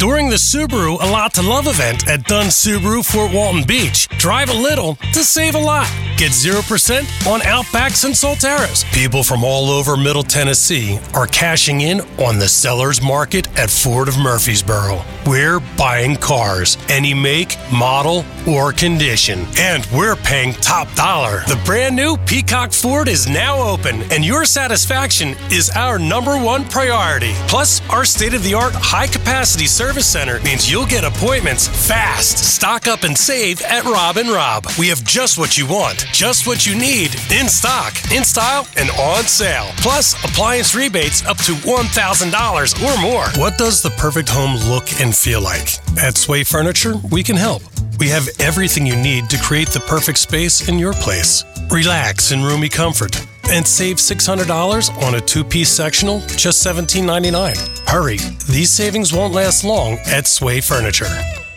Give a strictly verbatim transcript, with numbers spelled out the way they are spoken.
During the Subaru A Lot to Love event at Dunn Subaru Fort Walton Beach, drive a little to save a lot. Get zero percent on Outbacks and Solteras. People from all over Middle Tennessee are cashing in on the seller's market at Ford of Murfreesboro. We're buying cars, any make, model, or condition. And we're paying top dollar. The brand new Peacock Ford is now open, and your satisfaction is our number one priority. Plus, our state-of-the-art high-capacity service center means you'll get appointments fast. Stock up and save at Rob and Rob. We have just what you want, just what you need, in stock, in style, and on sale. Plus, appliance rebates up to one thousand dollars or more. What does the perfect home look and feel like? At Sway Furniture, we can help. We have everything you need to create the perfect space in your place. Relax in roomy comfort and save six hundred dollars on a two-piece sectional, just seventeen ninety-nine. Hurry, these savings won't last long at Sway Furniture.